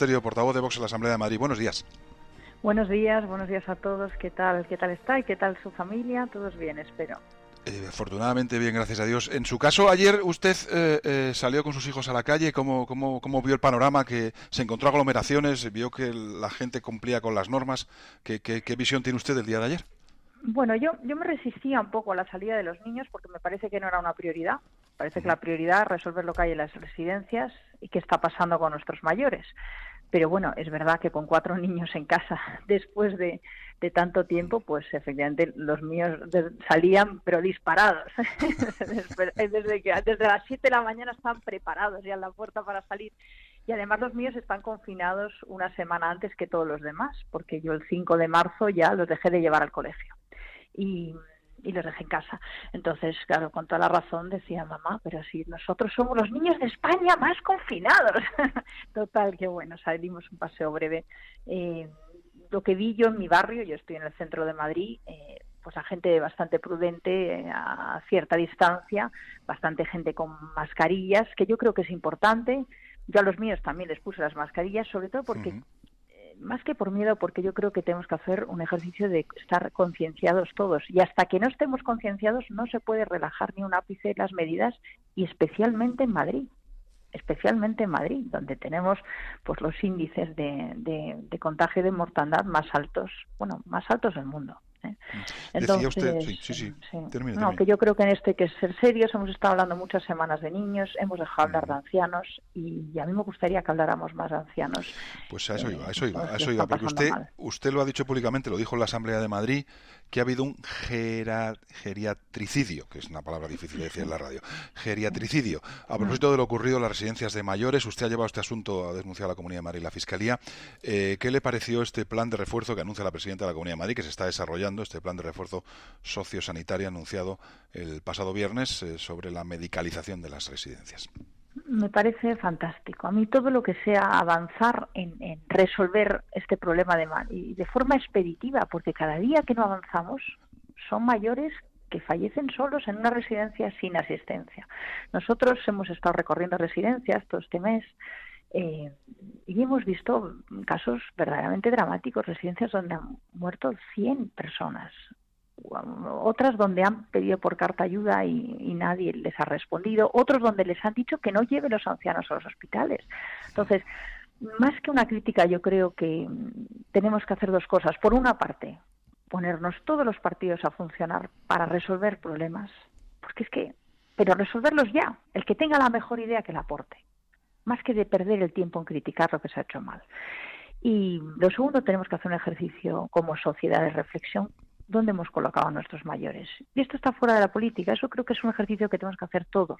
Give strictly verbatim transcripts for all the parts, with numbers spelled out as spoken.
Monasterio, portavoz de Vox en la Asamblea de Madrid. Buenos días. Buenos días, buenos días a todos. ¿Qué tal? ¿Qué tal está? ¿Y qué tal su familia? Todos bien, espero. Eh, afortunadamente bien, gracias a Dios. En su caso, ayer usted eh, eh, salió con sus hijos a la calle. ¿Cómo, cómo, cómo vio el panorama? Que se encontró aglomeraciones, vio que la gente cumplía con las normas. ¿Qué, qué, qué visión tiene usted del día de ayer? Bueno, yo, yo me resistía un poco a la salida de los niños porque me parece que no era una prioridad. Parece que la prioridad es resolver lo que hay en las residencias y qué está pasando con nuestros mayores. Pero bueno, es verdad que con cuatro niños en casa después de, de tanto tiempo, pues efectivamente los míos de, salían pero disparados. desde, que, desde las siete de la mañana están preparados ya en la puerta para salir. Y además los míos están confinados una semana antes que todos los demás, porque yo el cinco de marzo ya los dejé de llevar al colegio. Y... y los dejé en casa. Entonces, claro, con toda la razón decía mamá, pero si nosotros somos los niños de España más confinados. Total, que bueno, salimos un paseo breve. Eh, lo que vi yo en mi barrio, yo estoy en el centro de Madrid, eh, pues a gente bastante prudente, eh, a cierta distancia, bastante gente con mascarillas, que yo creo que es importante. Yo a los míos también les puse las mascarillas, sobre todo porque... Uh-huh. Más que por miedo, porque yo creo que tenemos que hacer un ejercicio de estar concienciados todos. Y hasta que no estemos concienciados no se puede relajar ni un ápice las medidas, y especialmente en Madrid. Especialmente en Madrid, donde tenemos pues los índices de, de, de contagio y de mortandad más altos, bueno, más altos del mundo. ¿eh? Entonces, decía usted, sí, sí, sí. sí. Termine, no, termine. que yo creo que en esto hay que ser serios. Hemos estado hablando muchas semanas de niños, hemos dejado hablar de ancianos, y a mí me gustaría que habláramos más de ancianos. Pues a eso iba, a eso iba, eh, a eso iba, porque usted, mal. usted lo ha dicho públicamente, lo dijo en la Asamblea de Madrid, que ha habido un gera, geriatricidio, que es una palabra difícil de decir en la radio, geriatricidio. A propósito de lo ocurrido en las residencias de mayores, usted ha llevado este asunto, ha denunciado a la Comunidad de Madrid y la Fiscalía. Eh, ¿Qué le pareció este plan de refuerzo que anuncia la presidenta de la Comunidad de Madrid, que se está desarrollando, este plan de refuerzo sociosanitario anunciado el pasado viernes eh, sobre la medicalización de las residencias? Me parece fantástico. A mí todo lo que sea avanzar en, en resolver este problema de, y de forma expeditiva, porque cada día que no avanzamos son mayores que fallecen solos en una residencia sin asistencia. Nosotros hemos estado recorriendo residencias todo este mes eh, y hemos visto casos verdaderamente dramáticos, residencias donde han muerto cien personas. Otras donde han pedido por carta ayuda y, y nadie les ha respondido, otros donde les han dicho que no lleven los ancianos a los hospitales. Entonces, más que una crítica, yo creo que tenemos que hacer dos cosas. Por una parte, ponernos todos los partidos a funcionar para resolver problemas, porque es que, pero resolverlos ya, el que tenga la mejor idea que la aporte, más que de perder el tiempo en criticar lo que se ha hecho mal. Y lo segundo, tenemos que hacer un ejercicio como sociedad de reflexión. ¿Dónde hemos colocado a nuestros mayores? Y esto está fuera de la política. Eso creo que es un ejercicio que tenemos que hacer todos.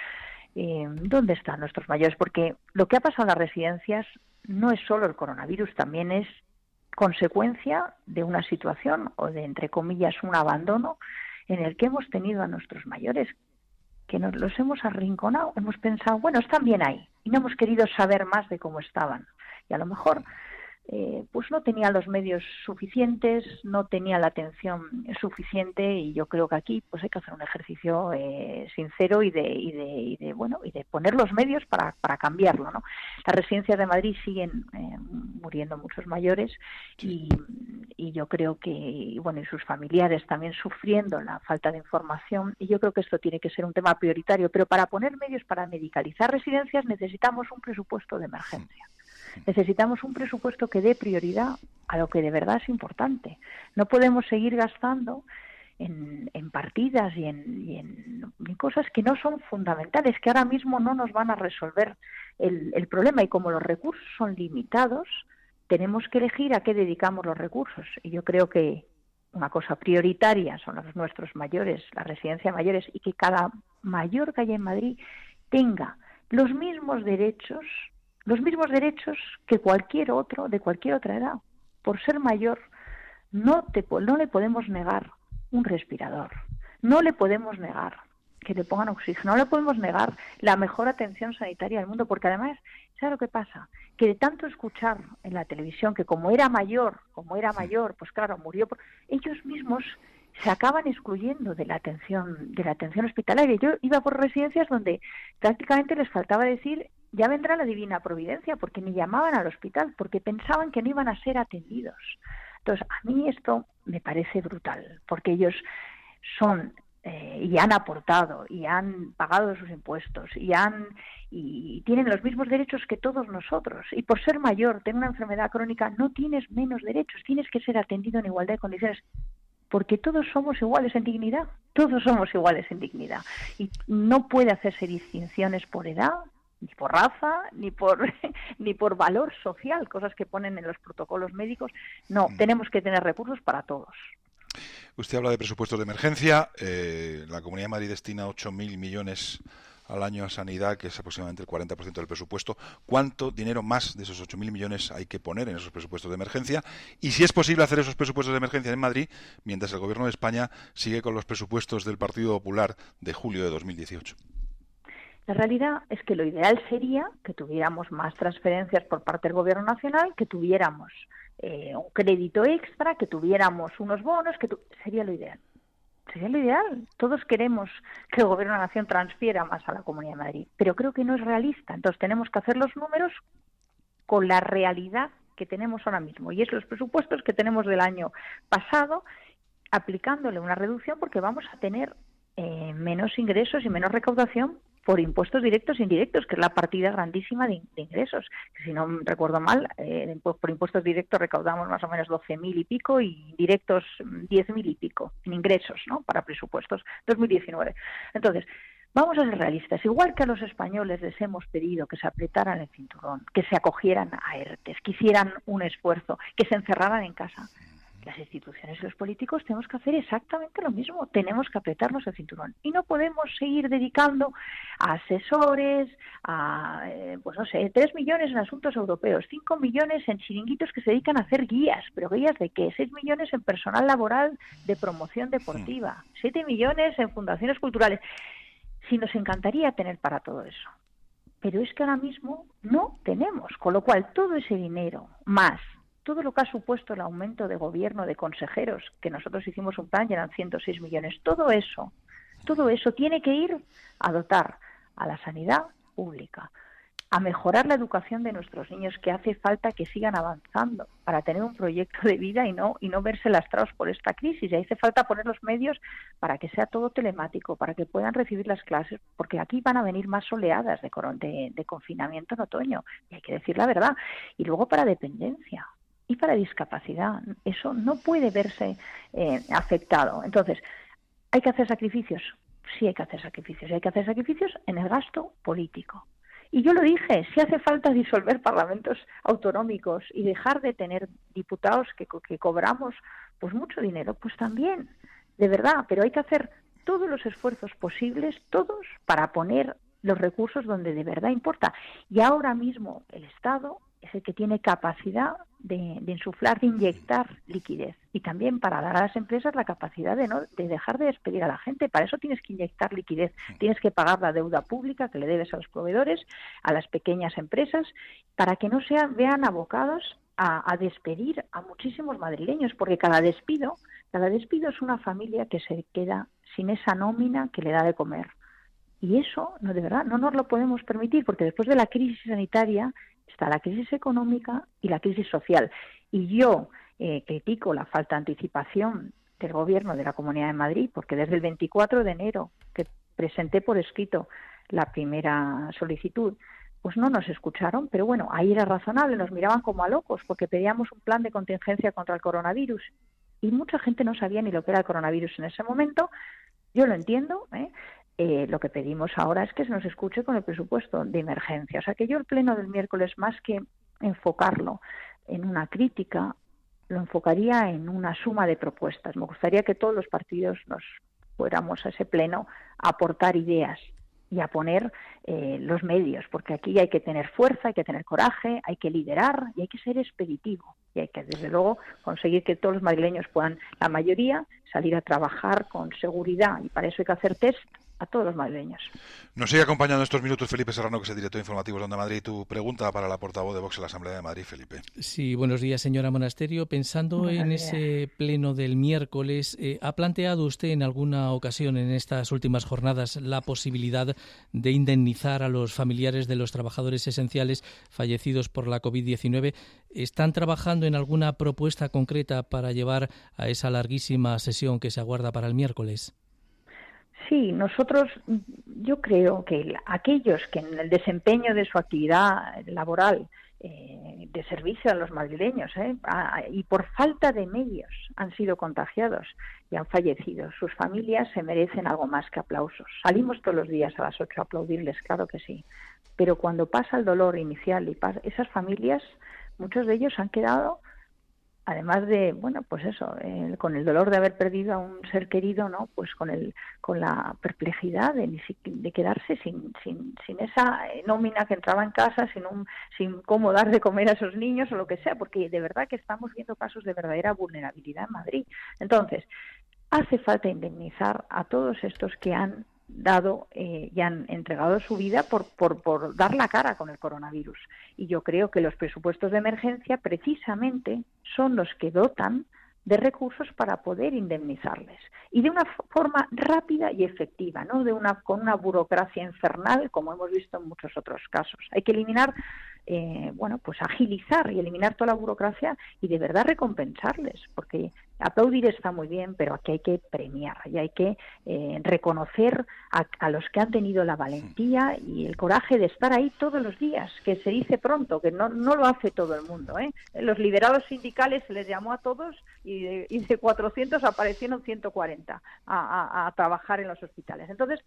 Eh, ¿Dónde están nuestros mayores? Porque lo que ha pasado en las residencias no es solo el coronavirus, también es consecuencia de una situación o de, entre comillas, un abandono en el que hemos tenido a nuestros mayores, que nos los hemos arrinconado. Hemos pensado, bueno, están bien ahí, y no hemos querido saber más de cómo estaban. Y a lo mejor... Eh, pues no tenía los medios suficientes, no tenía la atención suficiente, y yo creo que aquí pues hay que hacer un ejercicio eh, sincero y de, y de y de bueno y de poner los medios para, para cambiarlo, ¿no? Las residencias de Madrid siguen eh, muriendo muchos mayores y, y yo creo que y bueno y sus familiares también sufriendo la falta de información, y yo creo que esto tiene que ser un tema prioritario, pero para poner medios para medicalizar residencias necesitamos un presupuesto de emergencia. Necesitamos un presupuesto que dé prioridad a lo que de verdad es importante. No podemos seguir gastando en, en partidas y en, y en, en cosas que no son fundamentales, que ahora mismo no nos van a resolver el, el problema. Y como los recursos son limitados, tenemos que elegir a qué dedicamos los recursos. Y yo creo que una cosa prioritaria son los nuestros mayores, la residencia de mayores, y que cada mayor que haya en Madrid tenga los mismos derechos los mismos derechos que cualquier otro, de cualquier otra edad. Por ser mayor, no, te, no le podemos negar un respirador, no le podemos negar que le pongan oxígeno, no le podemos negar la mejor atención sanitaria del mundo, porque además, ¿sabes lo que pasa? Que de tanto escuchar en la televisión que como era mayor, como era mayor, pues claro, murió, por... ellos mismos se acaban excluyendo de la atención de la atención hospitalaria. Yo iba por residencias donde prácticamente les faltaba decir ya vendrá la divina providencia, porque ni llamaban al hospital, porque pensaban que no iban a ser atendidos. Entonces, a mí esto me parece brutal, porque ellos son eh, y han aportado y han pagado sus impuestos y han y tienen los mismos derechos que todos nosotros. Y por ser mayor, tener una enfermedad crónica, no tienes menos derechos, tienes que ser atendido en igualdad de condiciones, porque todos somos iguales en dignidad, todos somos iguales en dignidad. Y no puede hacerse distinciones por edad, ni por raza, ni por ni por valor social, cosas que ponen en los protocolos médicos. No, tenemos que tener recursos para todos. Usted habla de presupuestos de emergencia. Eh, la Comunidad de Madrid destina ocho mil millones al año a sanidad, que es aproximadamente el cuarenta por ciento del presupuesto. ¿Cuánto dinero más de esos ocho mil millones hay que poner en esos presupuestos de emergencia? Y si es posible hacer esos presupuestos de emergencia en Madrid, mientras el Gobierno de España sigue con los presupuestos del Partido Popular de julio de dos mil dieciocho. La realidad es que lo ideal sería que tuviéramos más transferencias por parte del Gobierno Nacional, que tuviéramos eh, un crédito extra, que tuviéramos unos bonos, que tu... sería lo ideal. Sería lo ideal. Todos queremos que el Gobierno de la Nación transfiera más a la Comunidad de Madrid, pero creo que no es realista. Entonces tenemos que hacer los números con la realidad que tenemos ahora mismo, y es los presupuestos que tenemos del año pasado, aplicándole una reducción, porque vamos a tener eh, menos ingresos y menos recaudación por impuestos directos e indirectos, que es la partida grandísima de, de ingresos. Si no recuerdo mal, eh, por impuestos directos recaudamos más o menos doce mil y pico y indirectos diez mil y pico en ingresos, ¿no?, para presupuestos dos mil diecinueve. Entonces, vamos a ser realistas. Igual que a los españoles les hemos pedido que se apretaran el cinturón, que se acogieran a ERTES, que hicieran un esfuerzo, que se encerraran en casa, las instituciones y los políticos tenemos que hacer exactamente lo mismo. Tenemos que apretarnos el cinturón y no podemos seguir dedicando a asesores, a, eh, pues no sé, tres millones en asuntos europeos, cinco millones en chiringuitos que se dedican a hacer guías. ¿Pero guías de qué? seis millones en personal laboral de promoción deportiva, siete millones en fundaciones culturales. Sí, nos encantaría tener para todo eso, pero es que ahora mismo no tenemos, con lo cual todo ese dinero más todo lo que ha supuesto el aumento de gobierno de consejeros, que nosotros hicimos un plan y eran ciento seis millones, todo eso, todo eso tiene que ir a dotar a la sanidad pública, a mejorar la educación de nuestros niños, que hace falta que sigan avanzando para tener un proyecto de vida y no y no verse lastrados por esta crisis. Y hace falta poner los medios para que sea todo telemático, para que puedan recibir las clases, porque aquí van a venir más oleadas de, de, de confinamiento en otoño, y hay que decir la verdad. Y luego para dependencia y para discapacidad, eso no puede verse eh, afectado. Entonces, ¿hay que hacer sacrificios? Sí, hay que hacer sacrificios. Y hay que hacer sacrificios en el gasto político. Y yo lo dije, si hace falta disolver parlamentos autonómicos y dejar de tener diputados que, que cobramos pues mucho dinero, pues también, de verdad, pero hay que hacer todos los esfuerzos posibles, todos, para poner los recursos donde de verdad importa. Y ahora mismo el Estado es el que tiene capacidad de, de insuflar, de inyectar liquidez, y también para dar a las empresas la capacidad de no de dejar de despedir a la gente. Para eso tienes que inyectar liquidez, tienes que pagar la deuda pública que le debes a los proveedores, a las pequeñas empresas, para que no sean vean abocados a, a despedir a muchísimos madrileños, porque cada despido, cada despido es una familia que se queda sin esa nómina que le da de comer. Y eso, no de verdad, no nos lo podemos permitir, porque después de la crisis sanitaria está la crisis económica y la crisis social. Y yo eh, critico la falta de anticipación del Gobierno de la Comunidad de Madrid, porque desde el veinticuatro de enero, que presenté por escrito la primera solicitud, pues no nos escucharon, pero bueno, ahí era razonable, nos miraban como a locos, porque pedíamos un plan de contingencia contra el coronavirus, y mucha gente no sabía ni lo que era el coronavirus en ese momento. Yo lo entiendo, ¿eh? Eh, lo que pedimos ahora es que se nos escuche con el presupuesto de emergencia. O sea que yo el pleno del miércoles, más que enfocarlo en una crítica, lo enfocaría en una suma de propuestas. Me gustaría que todos los partidos nos fuéramos a ese pleno a aportar ideas y a poner eh, los medios, porque aquí hay que tener fuerza, hay que tener coraje, hay que liderar y hay que ser expeditivo. Y hay que, desde luego, conseguir que todos los madrileños puedan, la mayoría, salir a trabajar con seguridad, y para eso hay que hacer test a todos los madrileños. Nos sigue acompañando estos minutos Felipe Serrano, que es el director informativo de Onda Madrid. Tu pregunta para la portavoz de Vox en la Asamblea de Madrid, Felipe. Sí, buenos días, señora Monasterio. Pensando buenos en días. Ese pleno del miércoles, eh, ¿ha planteado usted en alguna ocasión en estas últimas jornadas la posibilidad de indemnizar a los familiares de los trabajadores esenciales fallecidos por la covid diecinueve? ¿Están trabajando en alguna propuesta concreta para llevar a esa larguísima sesión que se aguarda para el miércoles? Sí, nosotros, yo creo que aquellos que en el desempeño de su actividad laboral eh, de servicio a los madrileños eh, a, y por falta de medios han sido contagiados y han fallecido, sus familias se merecen algo más que aplausos. Salimos todos los días a las ocho a aplaudirles, claro que sí, pero cuando pasa el dolor inicial y pasa, esas familias, muchos de ellos han quedado, además de, bueno, pues eso, eh, con el dolor de haber perdido a un ser querido, ¿no? Pues con el, con la perplejidad de, de quedarse sin, sin, sin esa nómina que entraba en casa, sin un, sin cómo dar de comer a esos niños o lo que sea, porque de verdad que estamos viendo casos de verdadera vulnerabilidad en Madrid. Entonces, hace falta indemnizar a todos estos que han dado eh, y han entregado su vida por, por, por dar la cara con el coronavirus. Y yo creo que los presupuestos de emergencia precisamente son los que dotan de recursos para poder indemnizarles. Y de una forma rápida y efectiva, no de una con una burocracia infernal como hemos visto en muchos otros casos. Hay que eliminar, eh, bueno, pues agilizar y eliminar toda la burocracia y de verdad recompensarles, porque aplaudir está muy bien, pero aquí hay que premiar y hay que eh, reconocer a, a los que han tenido la valentía y el coraje de estar ahí todos los días, que se dice pronto, que no, no lo hace todo el mundo, ¿eh? Los liberados sindicales se les llamó a todos y de, y de cuatrocientos aparecieron ciento cuarenta a, a, a trabajar en los hospitales. Entonces,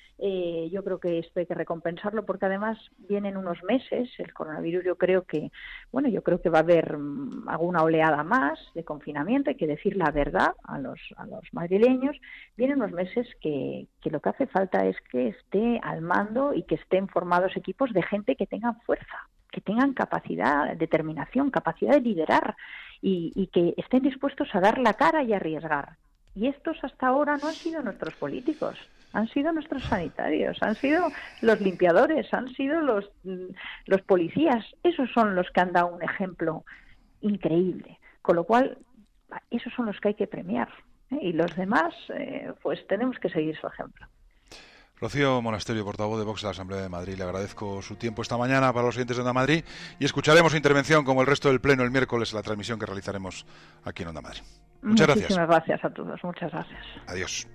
Eh, yo creo que esto hay que recompensarlo porque además vienen unos meses, el coronavirus yo creo que, bueno, yo creo que va a haber um, alguna oleada más de confinamiento, hay que decir la verdad a los, a los madrileños, vienen unos meses que, que lo que hace falta es que esté al mando y que estén formados equipos de gente que tengan fuerza, que tengan capacidad, determinación, capacidad de liderar y, y que estén dispuestos a dar la cara y a arriesgar. Y estos hasta ahora no han sido nuestros políticos, han sido nuestros sanitarios, han sido los limpiadores, han sido los, los policías. Esos son los que han dado un ejemplo increíble. Con lo cual, esos son los que hay que premiar, ¿eh? Y los demás, eh, pues tenemos que seguir su ejemplo. Rocío Monasterio, portavoz de Vox de la Asamblea de Madrid, le agradezco su tiempo esta mañana para los oyentes de Onda Madrid y escucharemos su intervención como el resto del Pleno el miércoles en la transmisión que realizaremos aquí en Onda Madrid. Muchas gracias. Muchísimas gracias a todos, muchas gracias. Adiós.